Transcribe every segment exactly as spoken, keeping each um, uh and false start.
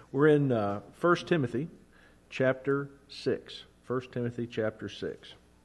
We're in uh, First Timothy chapter six. First Timothy chapter six.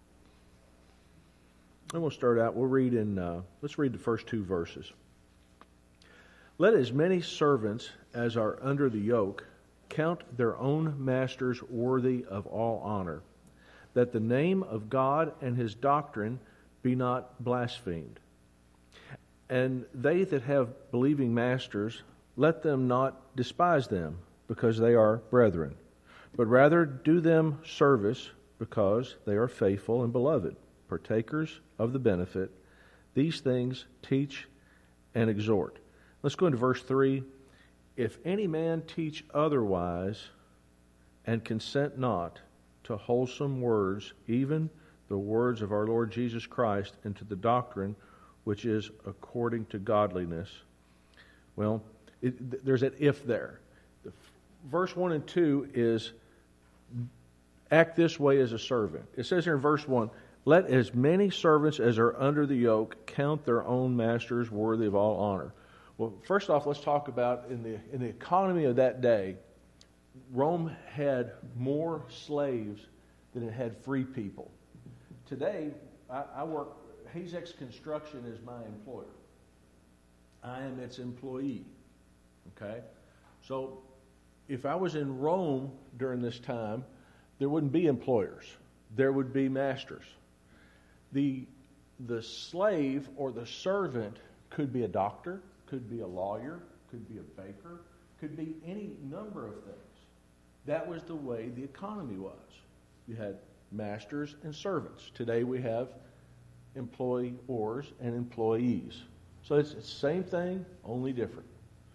And we'll start out, we'll read in, uh, let's read the first two verses. Let as many servants as are under the yoke count their own masters worthy of all honor, that the name of God and His doctrine be not blasphemed. And they that have believing masters, let them not despise them, because they are brethren, but rather do them service, because they are faithful and beloved, partakers of the benefit. These things teach and exhort. Let's go into verse three. If any man teach otherwise, and consent not to wholesome words, even the words of our Lord Jesus Christ, and to the doctrine which is according to godliness. Well, it, there's an if there. The verse one and two is act this way as a servant. It says here in verse one, let as many servants as are under the yoke count their own masters worthy of all honor. Well, first off, let's talk about in the in the economy of that day, Rome had more slaves than it had free people. Today, I, I work, Hazex Construction is my employer. I am its employee. Okay? So, if I was in Rome during this time, there wouldn't be employers. There would be masters. The, the slave or the servant could be a doctor, could be a lawyer, could be a baker, could be any number of things. That was the way the economy was. You had masters and servants. Today we have employers and employees. So it's the same thing, only different.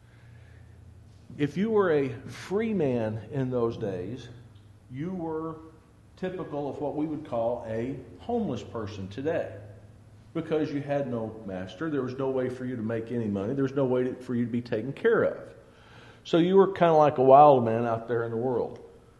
If you were a free man in those days, you were typical of what we would call a homeless person today. Because you had no master, there was no way for you to make any money, there was no way to, for you to be taken care of. So you were kind of like a wild man out there in the world.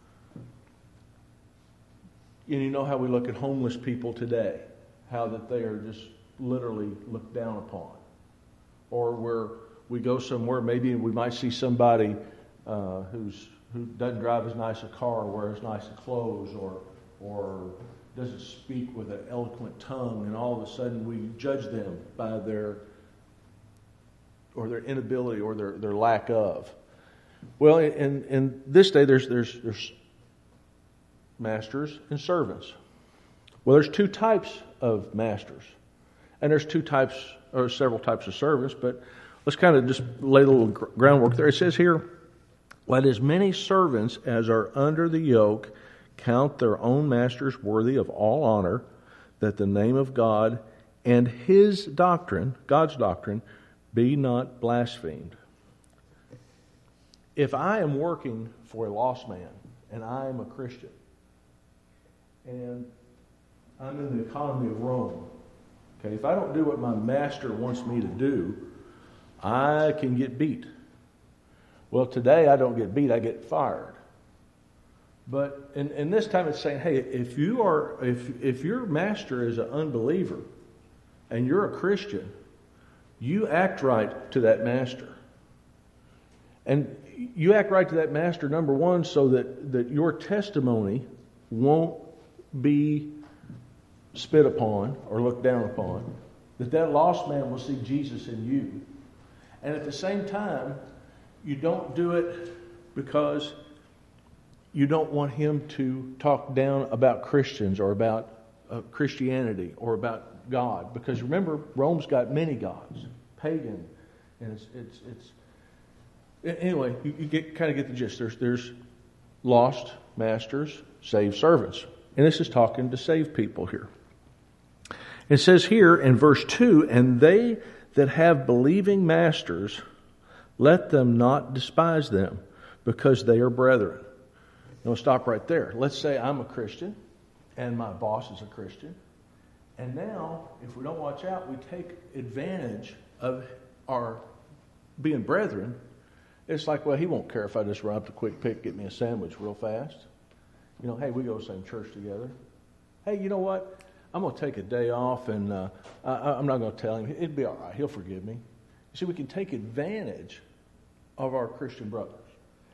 And you know how we look at homeless people today, how that they are just literally looked down upon. Or where we go somewhere, maybe we might see somebody uh, who's who doesn't drive as nice a car, or wears nice clothes, or or doesn't speak with an eloquent tongue, and all of a sudden we judge them by their or their inability or their, their lack of. Well, in, in this day, there's there's there's masters and servants. Well, there's two types of masters, and there's two types or several types of servants. But let's kind of just lay a little groundwork there. It says here, let as many servants as are under the yoke count their own masters worthy of all honor, that the name of God and His doctrine, God's doctrine, be not blasphemed. If I am working for a lost man, and I am a Christian, and I'm in the economy of Rome, okay, if I don't do what my master wants me to do, I can get beat. Well, today I don't get beat, I get fired. But in, in this time it's saying, hey, if you are if if your master is an unbeliever and you're a Christian, you act right to that master. And you act right to that master, number one, so that, that your testimony won't be spit upon or looked down upon. That that lost man will see Jesus in you. And at the same time, you don't do it because you don't want him to talk down about Christians or about uh, Christianity or about God. Because remember, Rome's got many gods, pagan, and it's it's it's. Anyway, you, you get kind of get the gist. There's there's lost masters, saved servants, and this is talking to saved people here. It says here in verse two, and they that have believing masters, let them not despise them, because they are brethren. Now, we'll stop right there. Let's say I'm a Christian, and my boss is a Christian. And now, if we don't watch out, we take advantage of our being brethren. It's like, well, he won't care if I just run up to Quick Pick, get me a sandwich real fast. You know, hey, we go to the same church together. Hey, you know what? I'm going to take a day off, and uh, I, I'm not going to tell him. It'll be all right. He'll forgive me. You see, we can take advantage of our Christian brothers.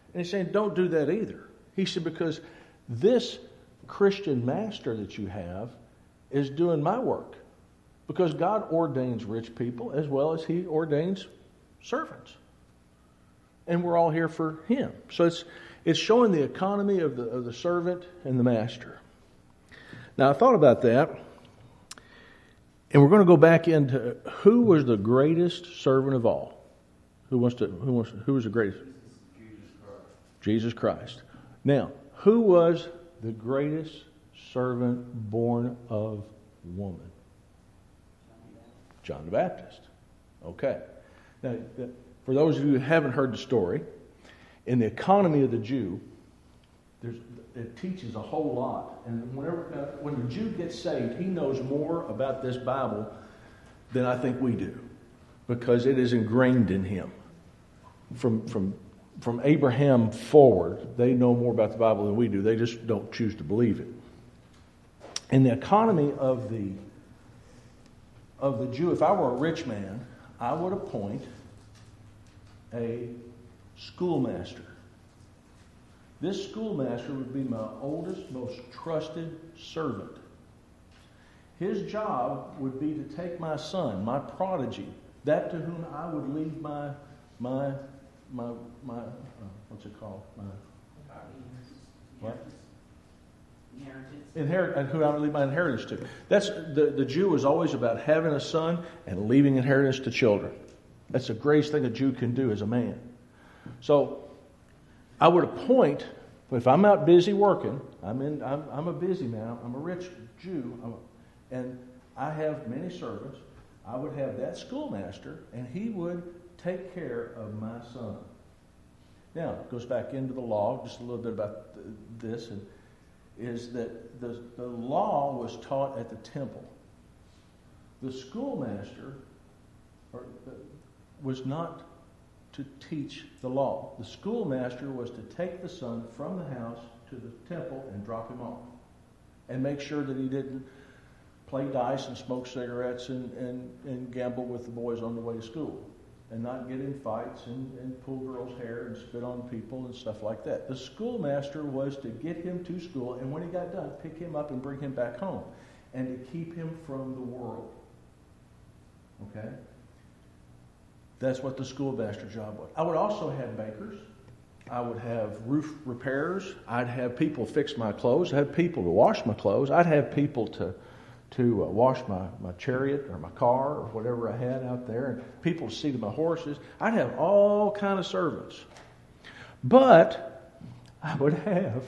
And he's saying, don't do that either. He said, because this Christian master that you have is doing my work. Because God ordains rich people as well as He ordains servants. And we're all here for Him. So it's it's showing the economy of the of the servant and the master. Now I thought about that, and we're going to go back into who was the greatest servant of all. Who wants to? Who wants? Who was the greatest? Jesus Christ. Jesus Christ. Now, who was the greatest servant born of woman? John the Baptist. Okay. Now, for those of you who haven't heard the story, in the economy of the Jew, there's, it teaches a whole lot. And whenever uh, when the Jew gets saved, he knows more about this Bible than I think we do, because it is ingrained in him. From from from Abraham forward, they know more about the Bible than we do. They just don't choose to believe it. In the economy of the of the Jew, if I were a rich man, I would appoint a schoolmaster. This schoolmaster would be my oldest, most trusted servant. His job would be to take my son, my prodigy, that to whom I would leave my my my my uh, what's it called? My what? Inheritance. Inherit, and who I would leave my inheritance to. That's the, the Jew is always about having a son and leaving inheritance to children. That's the greatest thing a Jew can do as a man. So I would appoint, if I'm out busy working, I'm in. I'm, I'm a busy man. I'm a rich Jew, I'm a, and I have many servants. I would have that schoolmaster, and he would take care of my son. Now it goes back into the law, just a little bit about this, and is that the, the law was taught at the temple. The schoolmaster or, uh, was not to teach the law. The schoolmaster was to take the son from the house to the temple and drop him off, and make sure that he didn't play dice and smoke cigarettes and, and, and gamble with the boys on the way to school, and not get in fights and, and pull girls' hair and spit on people and stuff like that. The schoolmaster was to get him to school, and when he got done, pick him up and bring him back home, and to keep him from the world. Okay? That's what the schoolmaster job was. I would also have bakers. I would have roof repairers. I'd have people fix my clothes. I'd have people to wash my clothes. I'd have people to to uh, wash my, my chariot or my car or whatever I had out there, and people to see to my horses. I'd have all kind of servants. But I would have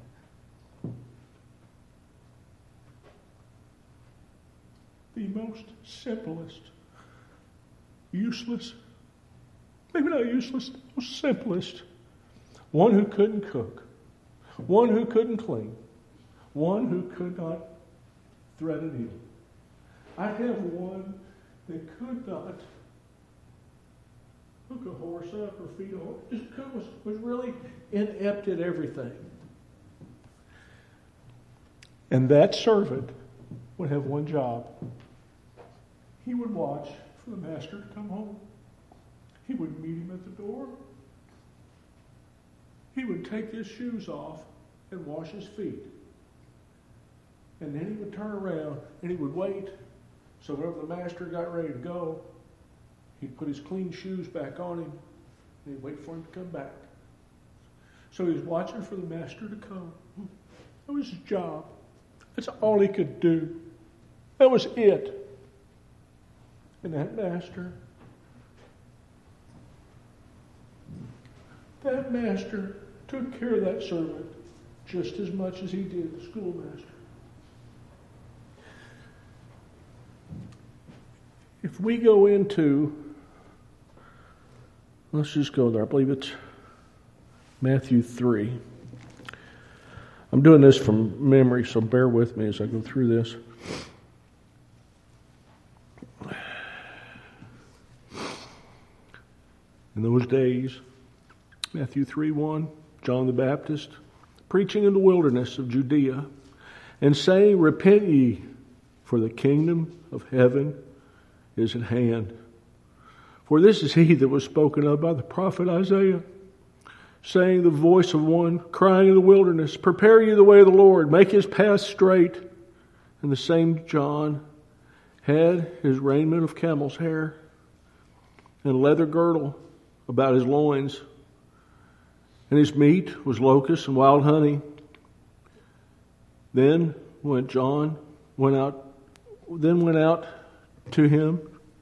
the most simplest, useless, maybe not useless, most simplest, one who couldn't cook, one who couldn't clean, one who could not thread a needle. I have one that could not hook a horse up or feed a horse. Just could, was, was really inept at everything. And that servant would have one job. He would watch for the master to come home. He would meet him at the door. He would take his shoes off and wash his feet. And then he would turn around and he would wait. So whenever the master got ready to go, he'd put his clean shoes back on him and he'd wait for him to come back. So he was watching for the master to come. That was his job. That's all he could do. That was it. And that master, that master took care of that servant just as much as he did the schoolmaster. If we go into, let's just go there. I believe it's Matthew three. I'm doing this from memory, so bear with me as I go through this. In those days, Matthew three one, John the Baptist, preaching in the wilderness of Judea, and saying, Repent ye, for the kingdom of heaven is at hand. For this is he that was spoken of by the prophet Isaiah, saying, the voice of one crying in the wilderness, prepare ye the way of the Lord, make his path straight. And the same John had his raiment of camel's hair and a leather girdle about his loins. And his meat was locusts and wild honey. Then went John, went out, then went out to him,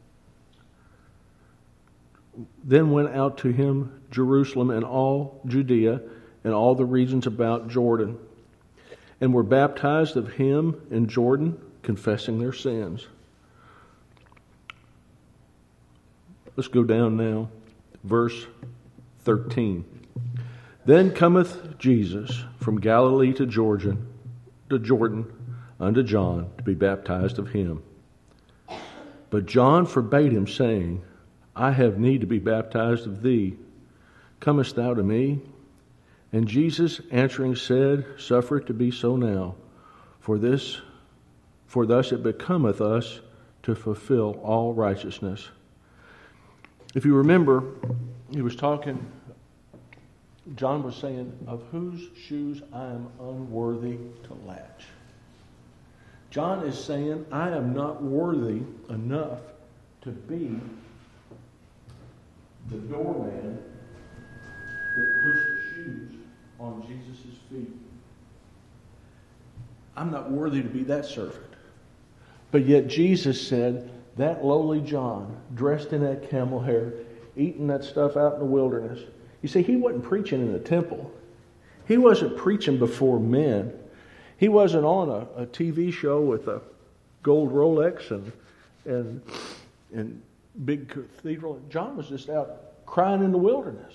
then went out to him Jerusalem and all Judea and all the regions about Jordan, and were baptized of him in Jordan, confessing their sins. Let's go down now. Verse thirteen. Then cometh Jesus from Galilee to Jordan, to Jordan unto John to be baptized of him. But John forbade him, saying, I have need to be baptized of thee. Comest thou to me? And Jesus answering said, Suffer it to be so now, for this, for thus it becometh us to fulfill all righteousness. If you remember, he was talking, John was saying, of whose shoes I am unworthy to latch. John is saying, I am not worthy enough to be the doorman that puts the shoes on Jesus' feet. I'm not worthy to be that servant. But yet Jesus said, that lowly John, dressed in that camel hair, eating that stuff out in the wilderness. You see, he wasn't preaching in the temple. He wasn't preaching before men. He wasn't on a, a T V show with a gold Rolex and and and big cathedral. John was just out crying in the wilderness.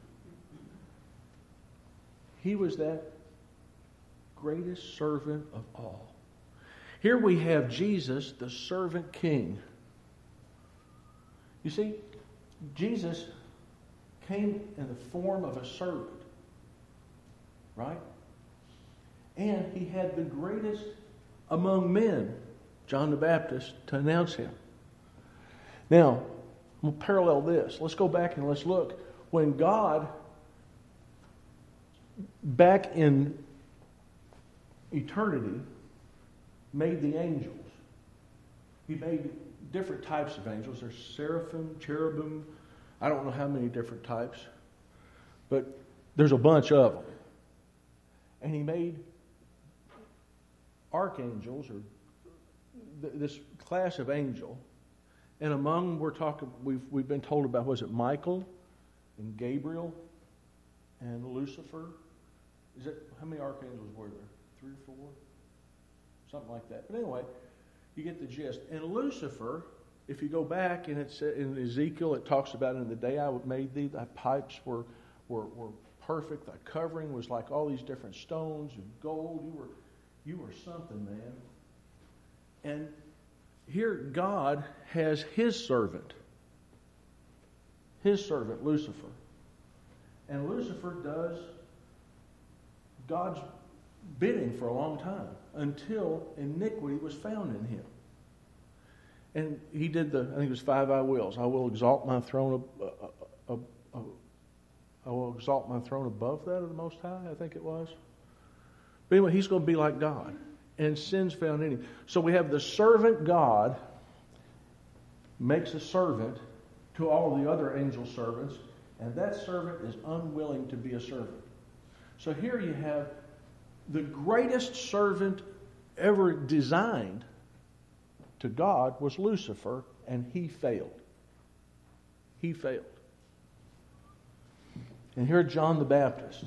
He was that greatest servant of all. Here we have Jesus, the servant king. You see, Jesus came in the form of a servant, right? And he had the greatest among men, John the Baptist, to announce him. Now, we'll parallel this. Let's go back and let's look. When God, back in eternity, made the angels, he made different types of angels. There's seraphim, cherubim, I don't know how many different types, but there's a bunch of them. And he made archangels, or th- this class of angel, and among we're talking, we've we've been told about, was it Michael and Gabriel and Lucifer? Is it, how many archangels were there? Three or four, something like that. But anyway, you get the gist. And Lucifer, if you go back and it's in Ezekiel, it talks about in the day I made thee, thy pipes were were were perfect. Thy covering was like all these different stones and gold. You were you were something, man. And here God has his servant, his servant Lucifer, and Lucifer does God's bidding for a long time until iniquity was found in him. And he did the, I think it was five I wills. I will exalt my throne, uh, uh, uh, uh, I will exalt my throne above that of the Most High, I think it was. But anyway, he's going to be like God. And sin's found in him. So we have the servant God makes a servant to all the other angel servants, and that servant is unwilling to be a servant. So here you have the greatest servant ever designed to God was Lucifer, and he failed. He failed. And here John the Baptist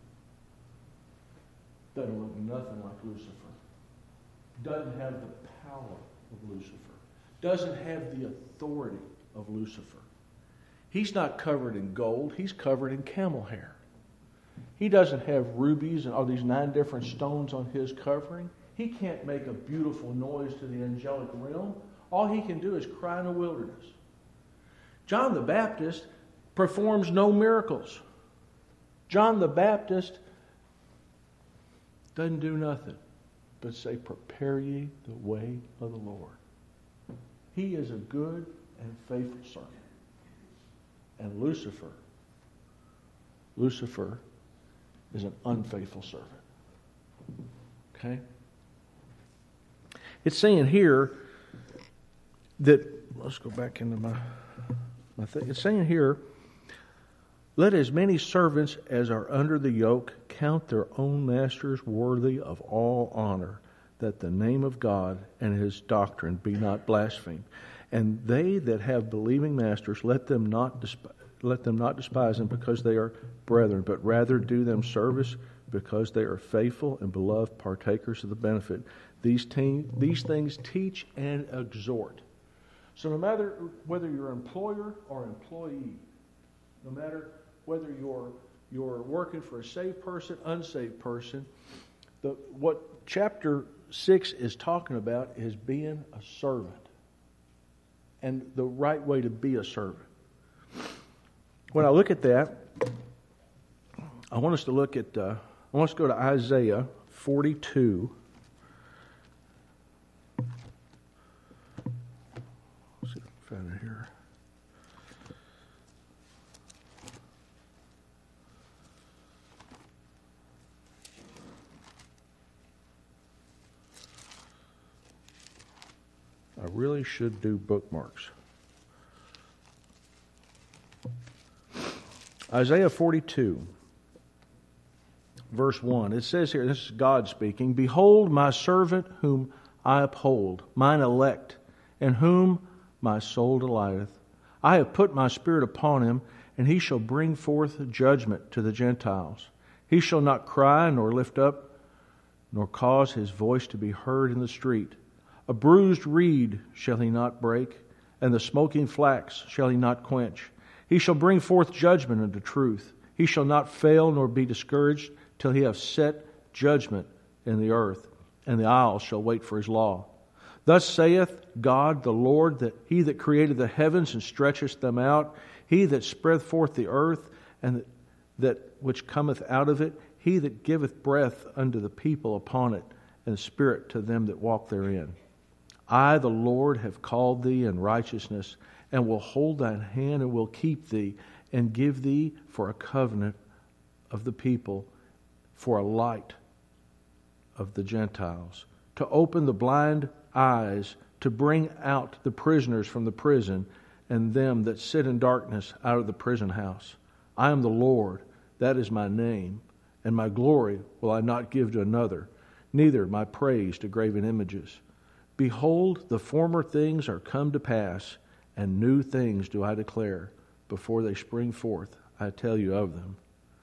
doesn't look nothing like Lucifer. Doesn't have the power of Lucifer. Doesn't have the authority of Lucifer. He's not covered in gold. He's covered in camel hair. He doesn't have rubies and all these nine different stones on his covering. He can't make a beautiful noise to the angelic realm. All he can do is cry in the wilderness. John the Baptist performs no miracles. John the Baptist doesn't do nothing but say, prepare ye the way of the Lord. He is a good and faithful servant. And Lucifer Lucifer is an unfaithful servant. Okay? It's saying here that, let's go back into my, my thing. It's saying here, let as many servants as are under the yoke count their own masters worthy of all honor, that the name of God and His doctrine be not blasphemed. And they that have believing masters, let them not despise, let them not despise them because they are brethren, but rather do them service because they are faithful and beloved partakers of the benefit. These, te- these things teach and exhort. So no matter whether you're employer or employee, no matter whether you're you're working for a saved person, unsaved person, the what chapter six is talking about is being a servant. And the right way to be a servant. When I look at that, I want us to look at, uh, I want us to go to Isaiah forty-two. Let's see if I can find it here. I really should do bookmarks. Isaiah forty-two, verse one. It says here, this is God speaking, "Behold my servant whom I uphold, mine elect, in whom my soul delighteth. I have put my spirit upon him, and he shall bring forth judgment to the Gentiles. He shall not cry, nor lift up, nor cause his voice to be heard in the street. A bruised reed shall he not break, and the smoking flax shall he not quench. He shall bring forth judgment unto truth. He shall not fail nor be discouraged till he have set judgment in the earth, and the isles shall wait for his law. Thus saith God the Lord, that He that created the heavens and stretcheth them out, He that spread forth the earth, and that which cometh out of it, He that giveth breath unto the people upon it, and spirit to them that walk therein. I, the Lord, have called thee in righteousness, and will hold thine hand, and will keep thee, and give thee for a covenant of the people, for a light of the Gentiles, to open the blind eyes, to bring out the prisoners from the prison, and them that sit in darkness out of the prison house. I am the Lord, that is my name, and my glory will I not give to another, neither my praise to graven images. Behold, the former things are come to pass, and new things do I declare. Before they spring forth, I tell you of them."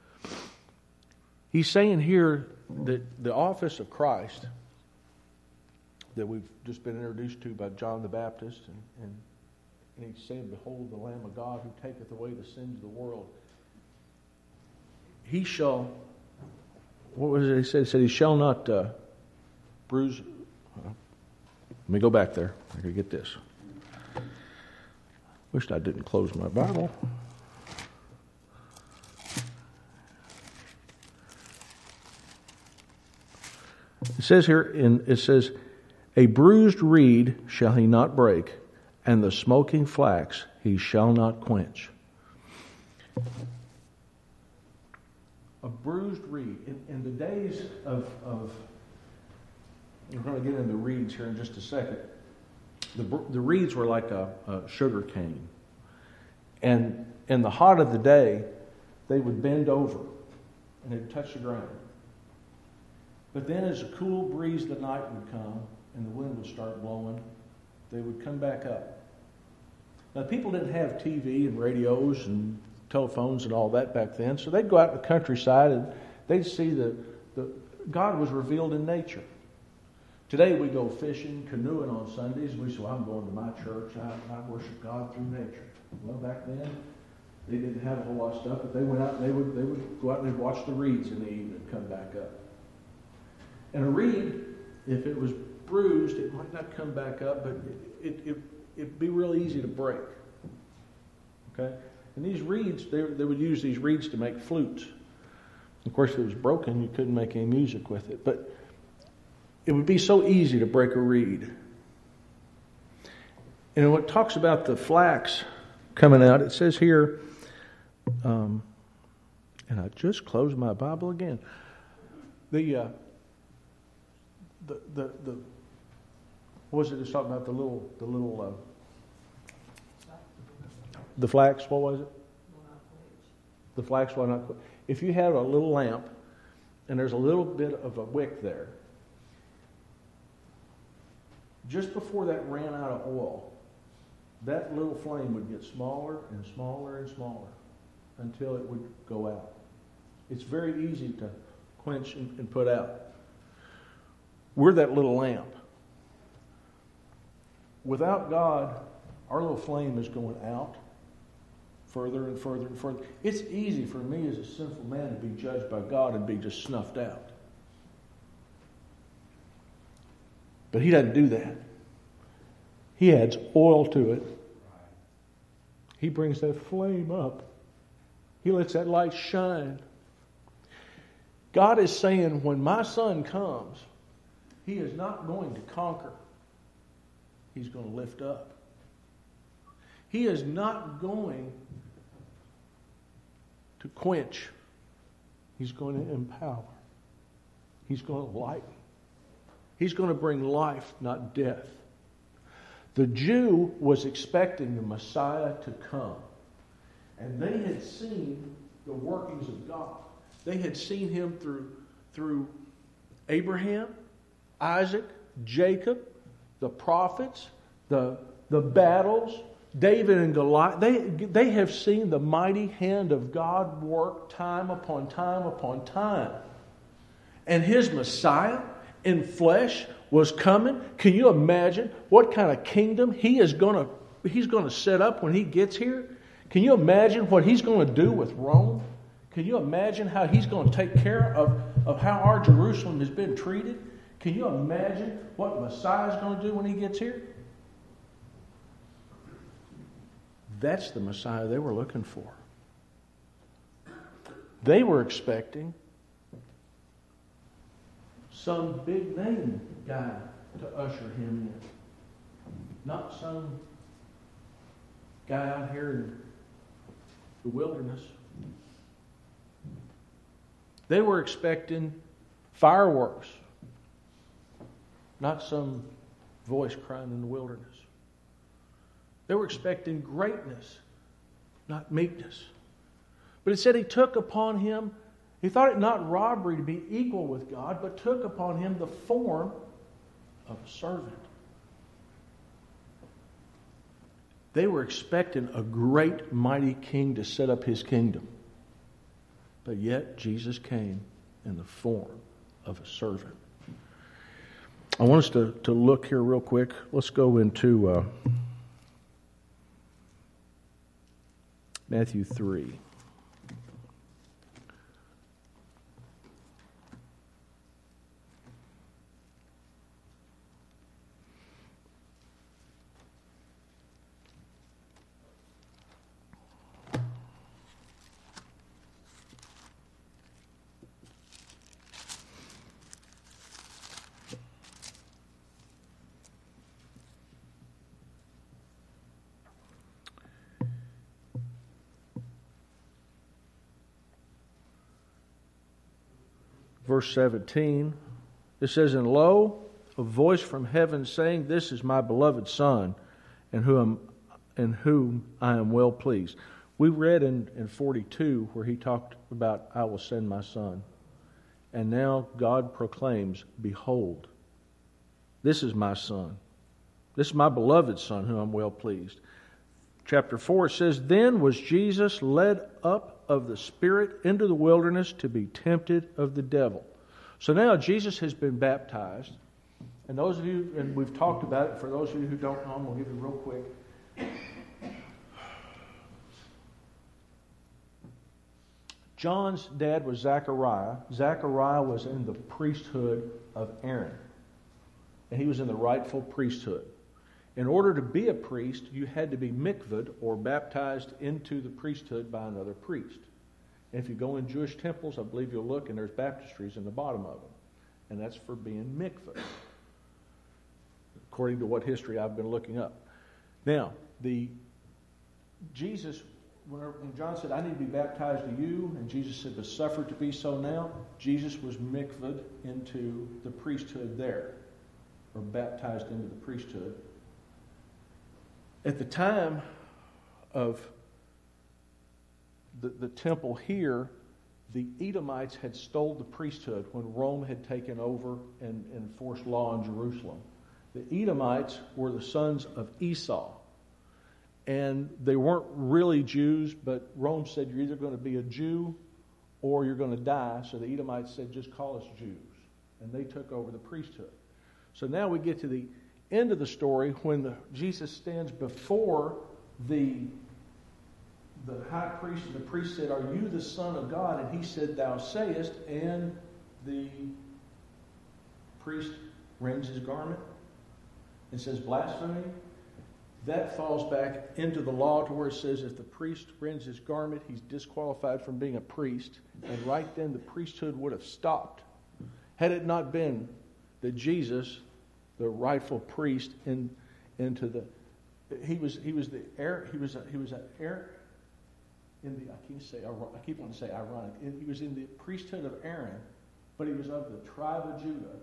He's saying here that the office of Christ that we've just been introduced to by John the Baptist, and, and, and he's saying, "Behold the Lamb of God who taketh away the sins of the world." He shall, what was it he said? He said, he shall not uh, bruise. Uh, let me go back there. I can get this. Wished I didn't close my Bible. It says here, in, it says, "A bruised reed shall he not break, and the smoking flax he shall not quench." A bruised reed. In, in the days of, of, we're going to get into reeds here in just a second. The, the reeds were like a, a sugar cane. And in the hot of the day, they would bend over and they'd touch the ground. But then as a cool breeze of the night would come and the wind would start blowing, they would come back up. Now, people didn't have T V and radios and telephones and all that back then, so they'd go out in the countryside and they'd see the, the God was revealed in nature. Today we go fishing, canoeing on Sundays. We say, "Well, I'm going to my church. I, I worship God through nature." Well, back then they didn't have a whole lot of stuff, but they went out and they would they would go out and they'd watch the reeds in the evening and come back up. And a reed, if it was bruised, it might not come back up, but it, it, it, it'd be real easy to break. Okay? And these reeds, they, they would use these reeds to make flutes. Of course, if it was broken, you couldn't make any music with it. But it would be so easy to break a reed. And when it talks about the flax coming out, it says here, um, And I just closed my Bible again. The, uh, the, the, the, what was it it's talking about? The little, the little, uh, the flax, what was it? The flax will not quench. If you have a little lamp and there's a little bit of a wick there, just before that ran out of oil, that little flame would get smaller and smaller and smaller until it would go out. It's very easy to quench and, and put out. We're that little lamp. Without God, our little flame is going out further and further and further. It's easy for me as a sinful man to be judged by God and be just snuffed out. But He doesn't do that. He adds oil to it. He brings that flame up. He lets that light shine. God is saying, when my Son comes, He is not going to conquer. He's going to lift up. He is not going to quench. He's going to empower. He's going to lighten. He's going to bring life, not death. The Jew was expecting the Messiah to come. And they had seen the workings of God. They had seen Him through, through Abraham, Isaac, Jacob, the prophets, the, the battles, David and Goliath. They, they have seen the mighty hand of God work time upon time upon time. And His Messiah in flesh was coming. Can you imagine what kind of kingdom He is going to He's going to set up when He gets here? Can you imagine what He's going to do with Rome? Can you imagine how He's going to take care of, of how our Jerusalem has been treated? Can you imagine what Messiah is going to do when He gets here? That's the Messiah they were looking for. They were expecting some big name guy to usher Him in. Not some guy out here in the wilderness. They were expecting fireworks. Not some voice crying in the wilderness. They were expecting greatness, not meekness. But it said He took upon Him, He thought it not robbery to be equal with God, but took upon Him the form of a servant. They were expecting a great, mighty king to set up His kingdom. But yet Jesus came in the form of a servant. I want us to, to look here real quick. Let's go into uh, Matthew three. Verse seventeen, it says, "And lo, a voice from heaven saying, This is my beloved Son, in whom, in whom I am well pleased." We read in, in forty-two where He talked about, "I will send my Son." And now God proclaims, "Behold, this is my Son. This is my beloved Son, whom I'm well pleased." Chapter four says, "Then was Jesus led up of the Spirit into the wilderness to be tempted of the devil." So now Jesus has been baptized. And those of you, and we've talked about it, for those of you who don't know, I'm going to give you real quick. John's dad was Zechariah. Zechariah was in the priesthood of Aaron. And he was in the rightful priesthood. In order to be a priest, you had to be mikvahed, or baptized into the priesthood by another priest. And if you go in Jewish temples, I believe you'll look, and there's baptistries in the bottom of them. And that's for being mikvahed, according to what history I've been looking up. Now, the Jesus when John said, I need to be baptized to you, and Jesus said, but suffer to be so now, Jesus was mikvahed into the priesthood there, or baptized into the priesthood. At the time of the, the temple here, the Edomites had stole the priesthood when Rome had taken over and enforced law in Jerusalem. The Edomites were the sons of Esau. And they weren't really Jews, but Rome said you're either going to be a Jew or you're going to die. So the Edomites said, just call us Jews. And they took over the priesthood. So now we get to the end of the story when the, Jesus stands before the, the high priest, and the priest said, are you the Son of God? And he said, thou sayest. And the priest rends his garment and says, blasphemy. That falls back into the law to where it says if the priest rends his garment, he's disqualified from being a priest. And right then the priesthood would have stopped. Had it not been that Jesus, the rightful priest, in into the he was he was the heir he was a, he was an heir in the I keep say I keep wanting to say ironic. He was in the priesthood of Aaron, but he was of the tribe of Judah.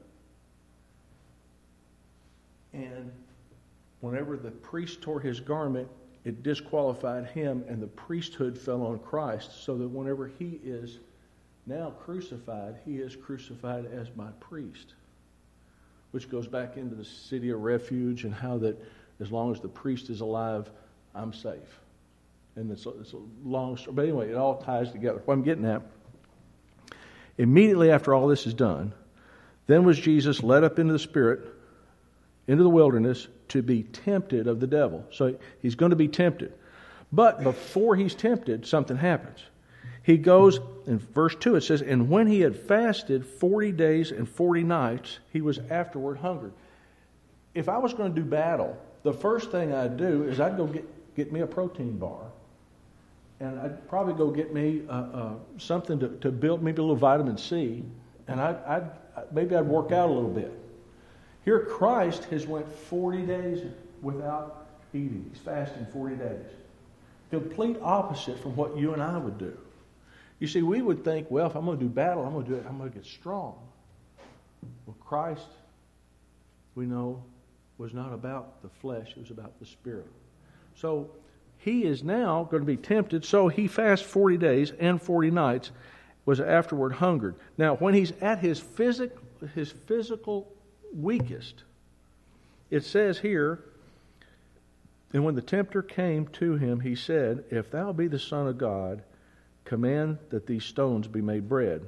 And whenever the priest tore his garment, it disqualified him, and the priesthood fell on Christ, so that whenever he is now crucified, he is crucified as my priest. Which goes back into the city of refuge and how that as long as the priest is alive, I'm safe. And it's a, it's a long story. But anyway, it all ties together. What I'm getting at, immediately after all this is done, then was Jesus led up into the Spirit, into the wilderness, to be tempted of the devil. So he's going to be tempted. But before he's tempted, something happens. He goes, in verse two it says, and when he had fasted forty days and forty nights, he was afterward hungered. If I was going to do battle, the first thing I'd do is I'd go get, get me a protein bar. And I'd probably go get me uh, uh, something to, to build, maybe a little vitamin C. And I'd, I'd, maybe I'd work out a little bit. Here Christ has went forty days without eating. He's fasting forty days. Complete opposite from what you and I would do. You see, we would think, well, if I'm going to do battle, I'm going to do it, I'm going to get strong. Well, Christ, we know, was not about the flesh, it was about the Spirit. So he is now going to be tempted, so he fasts forty days and forty nights, was afterward hungered. Now, when he's at his physic, his physical weakest, it says here, and when the tempter came to him, he said, if thou be the Son of God, command that these stones be made bread.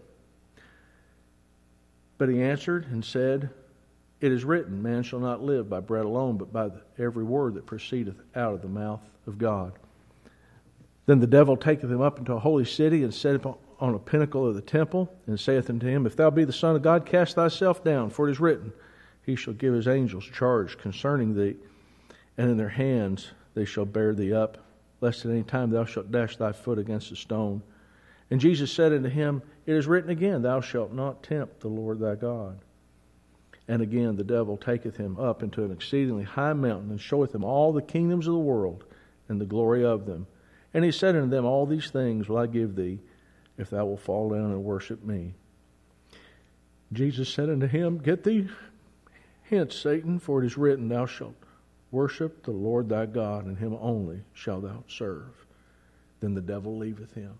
But he answered and said, it is written, man shall not live by bread alone, but by every word that proceedeth out of the mouth of God. Then the devil taketh him up into a holy city, and set him on a pinnacle of the temple, and saith unto him, if thou be the Son of God, cast thyself down, for it is written, he shall give his angels charge concerning thee, and in their hands they shall bear thee up, lest at any time thou shalt dash thy foot against a stone. And Jesus said unto him, it is written again, thou shalt not tempt the Lord thy God. And again the devil taketh him up into an exceedingly high mountain, and showeth him all the kingdoms of the world, and the glory of them. And he said unto them, all these things will I give thee, if thou wilt fall down and worship me. Jesus said unto him, get thee hence, Satan, for it is written, thou shalt worship the Lord thy God, and him only shalt thou serve. Then the devil leaveth him.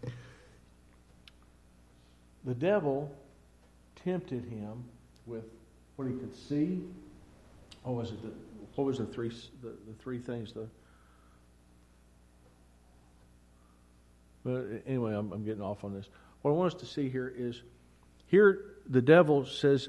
The devil tempted him with what he could see. Oh, was it the, what was the three the, the three things? The but anyway, I'm, I'm getting off on this. What I want us to see here is, here the devil says,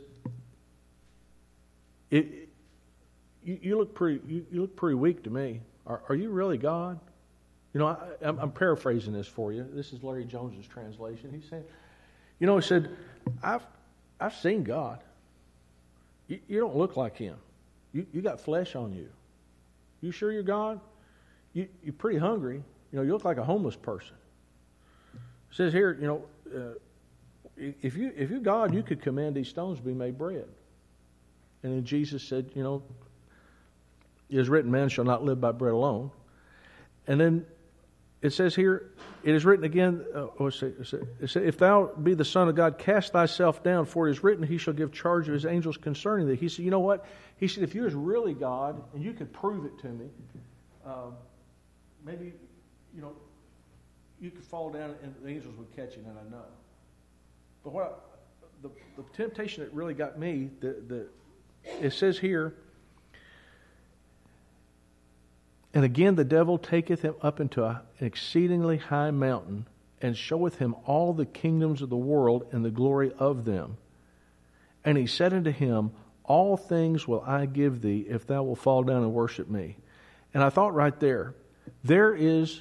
it, you, you look pretty you, you look pretty weak to me. Are, are you really God? You know, I, I'm, I'm paraphrasing this for you. This is Larry Jones's translation. He's saying, you know, he said, I've I've seen God. You, you don't look like him. You you got flesh on you. You sure you're God? You you're pretty hungry. You know, you look like a homeless person. It says here, you know, uh, if you if you're God, you could command these stones to be made bread. And then Jesus said, you know, it is written, man shall not live by bread alone. And then it says here, it is written again, uh, oh, it says, it says, if thou be the Son of God, cast thyself down, for it is written, he shall give charge of his angels concerning thee. He said, you know what? He said, if you was really God, and you could prove it to me, um, maybe, you know, you could fall down and the angels would catch you, and I know. But what I, the, the temptation that really got me, the, the, it says here, and again the devil taketh him up into an exceedingly high mountain, and showeth him all the kingdoms of the world and the glory of them. And he said unto him, all things will I give thee, if thou wilt fall down and worship me. And I thought right there, there is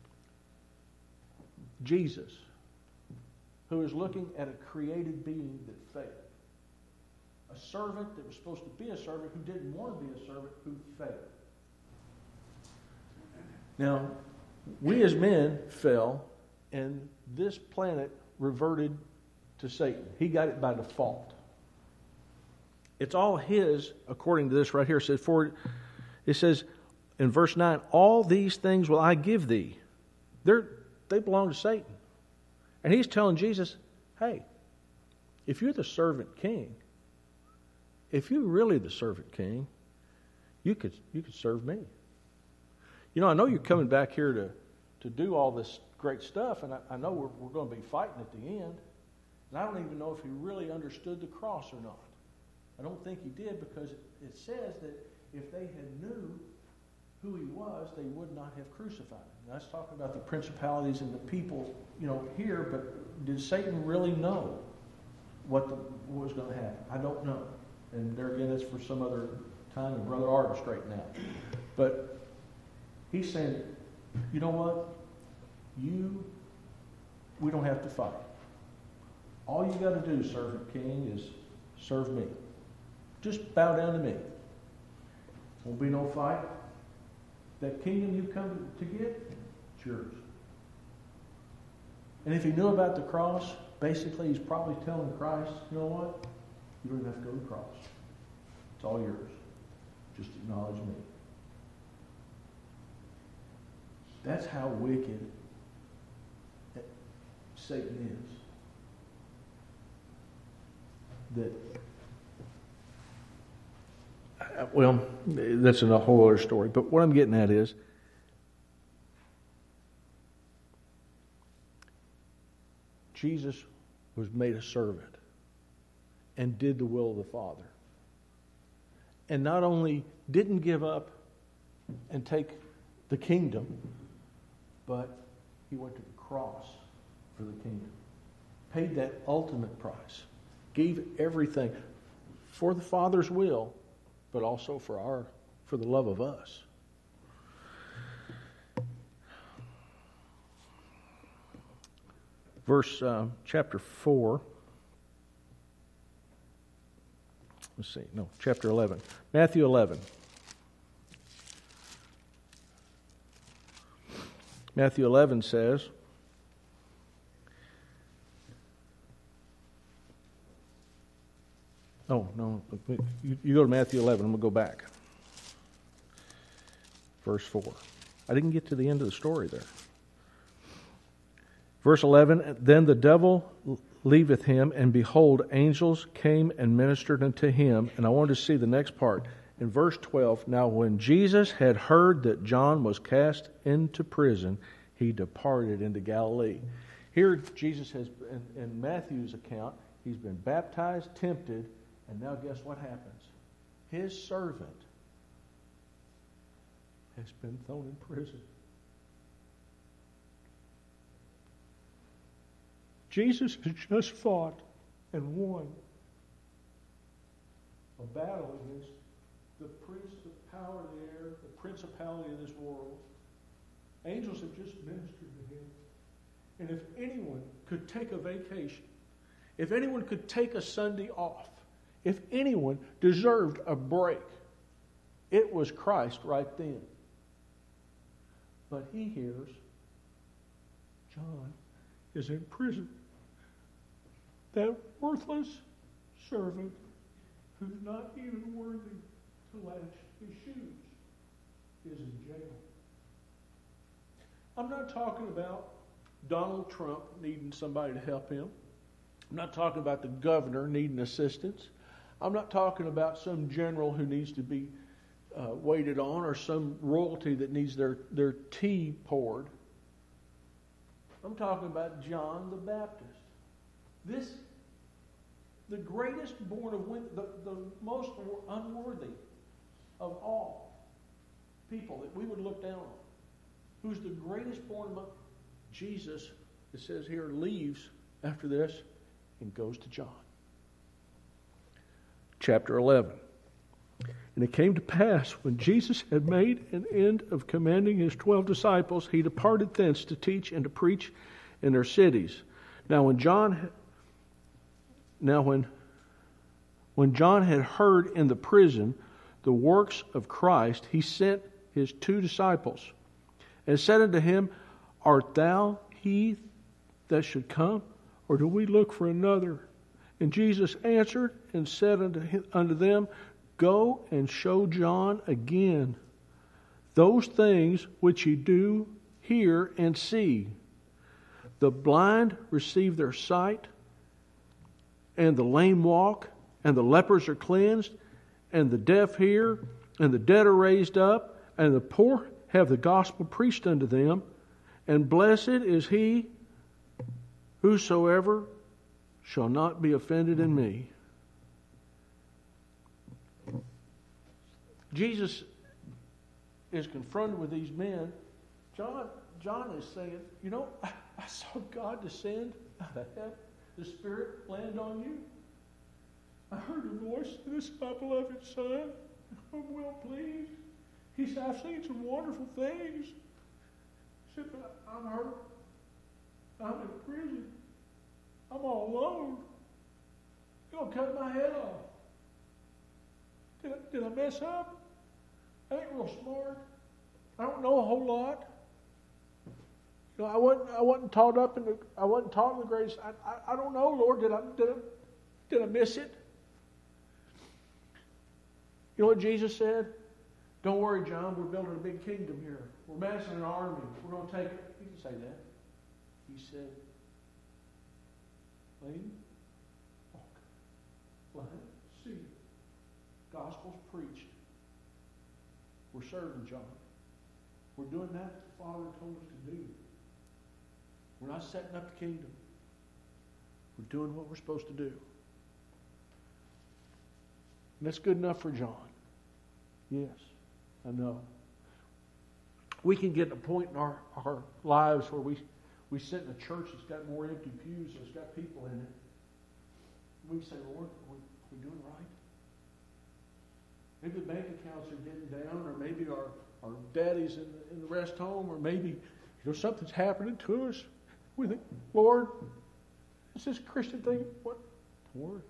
Jesus, who is looking at a created being that failed. A servant that was supposed to be a servant, who didn't want to be a servant, who failed. Now, we as men fell, and this planet reverted to Satan. He got it by default. It's all his, according to this right here. It says, for, it says in verse nine, all these things will I give thee. They're, they belong to Satan. And he's telling Jesus, hey, if you're the servant king, if you're really the servant king, you could you could serve me. You know, I know you're coming back here to, to do all this great stuff, and I, I know we're, we're going to be fighting at the end. And I don't even know if he really understood the cross or not. I don't think he did, because it, it says that if they had knew who he was, they would not have crucified him. And that's talking about the principalities and the people, you know, here, but did Satan really know what, the, what was going to happen? I don't know. And there again, it's for some other time, and Brother Art will straighten out. But he's saying, you know what? You, we don't have to fight. All you got to do, servant king, is serve me. Just bow down to me. Won't be no fight. That kingdom you come to get, it's yours. And if he knew about the cross, basically he's probably telling Christ, you know what? You don't even have to go to the cross. It's all yours. Just acknowledge me. That's how wicked Satan is. That, well, that's a whole other story. But what I'm getting at is, Jesus was made a servant and did the will of the Father. And not only didn't give up and take the kingdom, but he went to the cross for the kingdom. Paid that ultimate price. Gave everything for the Father's will, but also for our, for the love of us. Verse, uh, chapter four. Let's see, no, chapter eleven. Matthew eleven. Matthew eleven says, oh, no, you, you go to Matthew eleven, I'm going to go back. Verse four. I didn't get to the end of the story there. Verse eleven, then the devil leaveth him, and behold, angels came and ministered unto him. And I wanted to see the next part. In verse twelve, now when Jesus had heard that John was cast into prison, he departed into Galilee. Here Jesus has, in, in Matthew's account, he's been baptized, tempted, and now guess what happens? His servant has been thrown in prison. Jesus has just fought and won a battle against the prince of power of the air, the principality of this world. Angels have just ministered to him. And if anyone could take a vacation, if anyone could take a Sunday off, if anyone deserved a break, it was Christ right then. But he hears John is in prison. That worthless servant who's not even worthy to lash his shoes is in jail. I'm not talking about Donald Trump needing somebody to help him. I'm not talking about the governor needing assistance. I'm not talking about some general who needs to be uh, waited on or some royalty that needs their, their tea poured. I'm talking about John the Baptist. This, the greatest born of women, the, the most unworthy of all people that we would look down on. Who's the greatest born among Jesus, it says here, leaves after this and goes to John. Chapter eleven. And it came to pass, when Jesus had made an end of commanding his twelve disciples, he departed thence to teach and to preach in their cities. Now when John now when when John had heard in the prison the works of Christ, he sent his two disciples, and said unto him, Art thou he that should come, or do we look for another? And Jesus answered and said unto, him, unto them, Go and show John again those things which ye do hear and see. The blind receive their sight, and the lame walk, and the lepers are cleansed, and the deaf hear, and the dead are raised up, and the poor have the gospel preached unto them. And blessed is he whosoever shall not be offended in me. Jesus is confronted with these men. John, John is saying, you know, I, I saw God descend out of heaven. The Spirit land on you. I heard the voice of this my beloved Son. I'm well pleased. He said, I've seen some wonderful things. He said, but I'm hurt. I'm in prison. I'm all alone. You're going to cut my head off. Did I, did I mess up? I ain't real smart. I don't know a whole lot. You know, I wasn't. I wasn't taught up in the. I wasn't taught in the greatest. I, I, I don't know, Lord. Did I? Did I? Did I miss it? You know what Jesus said? Don't worry, John. We're building a big kingdom here. We're massing an army. We're going to take it. He didn't say that. He said, lame, walk, blind, see. Gospel's preached. We're serving John. We're doing that the Father told us to do. We're not setting up the kingdom. We're doing what we're supposed to do. And that's good enough for John. Yes, I know. We can get to a point in our, our lives where we, we sit in a church that's got more empty pews, that's got people in it. We can say, Lord, are we, are we doing right? Maybe the bank accounts are getting down, or maybe our, our daddy's in the, in the rest home, or maybe you know something's happening to us. We think, Lord, is this Christian thing? What? Lord,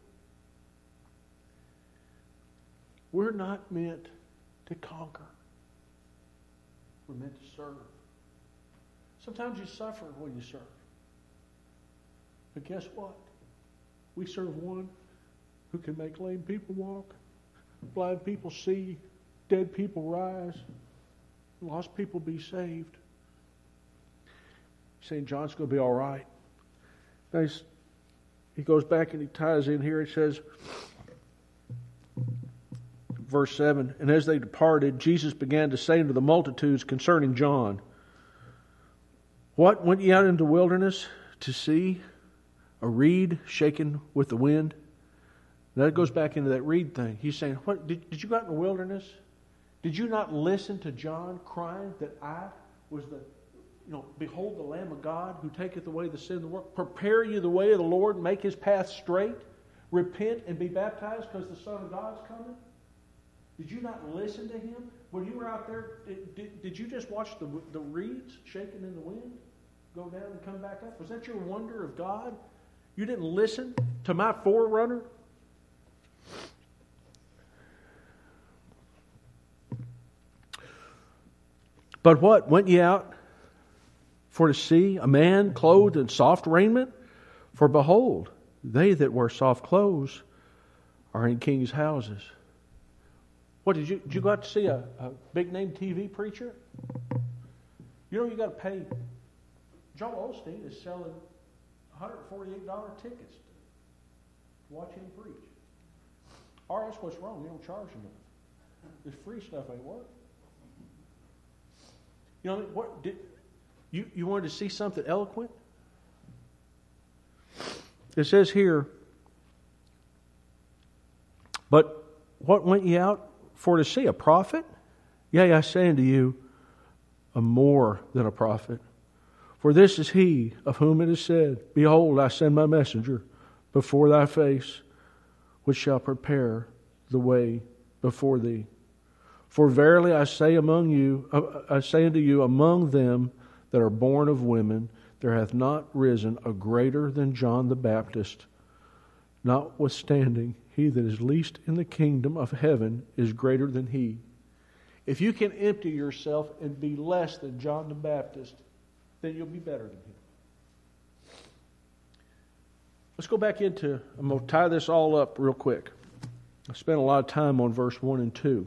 we're not meant to conquer. We're meant to serve. Sometimes you suffer when you serve. But guess what? We serve one who can make lame people walk, blind people see, dead people rise, lost people be saved. Saint John's going to be all right. Now he goes back and he ties in here. He says, verse seven, and as they departed, Jesus began to say unto the multitudes concerning John, What, went ye out into the wilderness to see? A reed shaken with the wind? And that goes back into that reed thing. He's saying, what, did, did you go out in the wilderness? Did you not listen to John crying that I was the, you know, behold the Lamb of God who taketh away the sin of the world. Prepare you the way of the Lord, and make his path straight. Repent and be baptized because the Son of God's coming. Did you not listen to him? When you were out there, did, did, did you just watch the, the reeds shaking in the wind go down and come back up? Was that your wonder of God? You didn't listen to my forerunner? But what? Went ye out for to see a man clothed in soft raiment? For behold, they that wear soft clothes are in kings' houses. What, did you, did you go out to see a, a big-name T V preacher? You know you got to pay. Joel Osteen is selling one hundred forty-eight dollars tickets to watch him preach. Or that's what's wrong. You don't charge enough. This free stuff ain't work. You know what? Did you you wanted to see something eloquent? It says here, but what went ye out for to see? A prophet? Yea, I say unto you, a more than a prophet. For this is he of whom it is said, Behold, I send my messenger before thy face, which shall prepare the way before thee. For verily I say among you, I say unto you, among them that are born of women, there hath not risen a greater than John the Baptist. Notwithstanding, he that is least in the kingdom of heaven is greater than he. If you can empty yourself and be less than John the Baptist, then you'll be better than him. Let's go back into, I'm going to tie this all up real quick. I spent a lot of time on verse one and two.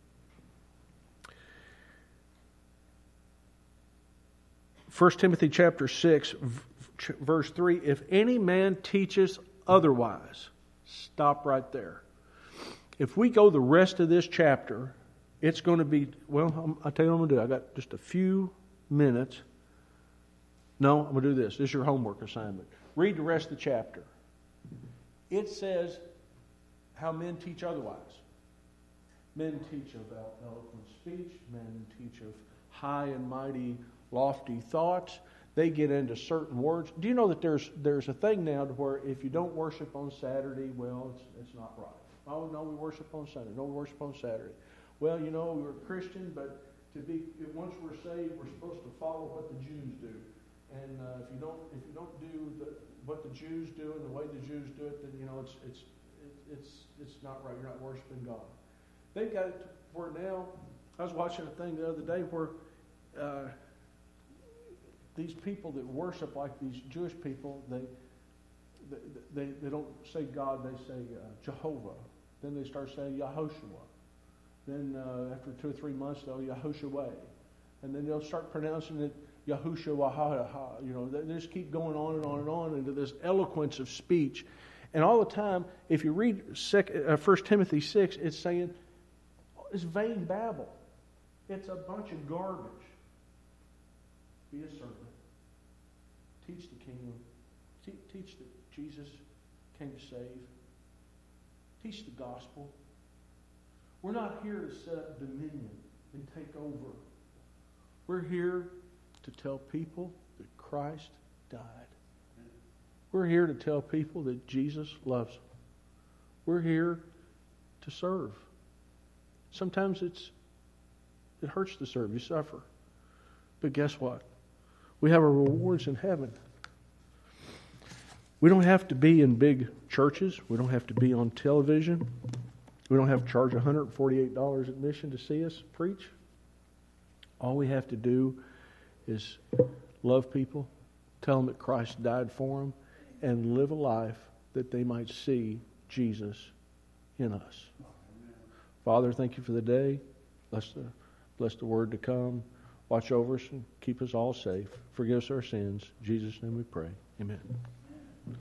First Timothy chapter six, verse three, if any man teaches otherwise, stop right there. If we go the rest of this chapter, it's going to be, well, I'll tell you what I'm going to do. I got just a few minutes. No, I'm going to do this. This is your homework assignment. Read the rest of the chapter. It says how men teach otherwise. Men teach of eloquent speech. Men teach of high and mighty, lofty thoughts. They get into certain words. Do you know that there's there's a thing now to where if you don't worship on Saturday, well, it's it's not right. Oh, no, we worship on Sunday. No, we worship on Saturday. Well, you know, we're a Christian, but to be once we're saved, we're supposed to follow what the Jews do. And uh, if you don't if you don't do the, what the Jews do and the way the Jews do it, then you know it's it's it's it's not right. You're not worshiping God. They've got it to where now. I was watching a thing the other day where uh, these people that worship like these Jewish people, they they they, they don't say God, they say uh, Jehovah. Then they start saying Yahushua. Then uh, after two or three months, they'll Yahushua, and then they'll start pronouncing it Yahushua. You know, they just keep going on and on and on into this eloquence of speech, and all the time, if you read First Timothy six, it's saying it's vain babble. It's a bunch of garbage. Be a servant. Teach the kingdom. Te- teach that Jesus came to save. Teach the gospel. We're not here to set up dominion and take over. We're here to tell people that Christ died. We're here to tell people that Jesus loves them. We're here to serve. Sometimes it's it hurts to serve. You suffer. But guess what? We have our rewards in heaven. We don't have to be in big churches. We don't have to be on television. We don't have to charge one hundred forty-eight dollars admission to see us preach. All we have to do is love people, tell them that Christ died for them, and live a life that they might see Jesus in us. Father, thank you for the day. Bless the, bless the word to come. Watch over us and keep us all safe. Forgive us our sins. In Jesus' name we pray. Amen.